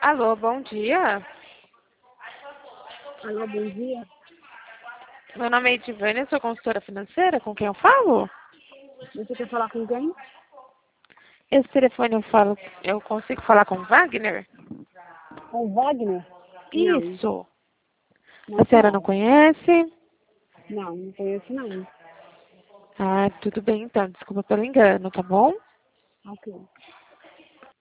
Alô, bom dia. Alô, bom dia. Meu nome é Edivânia, sou consultora financeira. Com quem eu falo? Você quer falar com quem? Esse telefone eu consigo falar com o Wagner? Com o Wagner? Não, Isso. não A senhora não fala. conhece? Não conheço não. Ah, tudo bem então. Desculpa pelo engano, tá bom? Ok.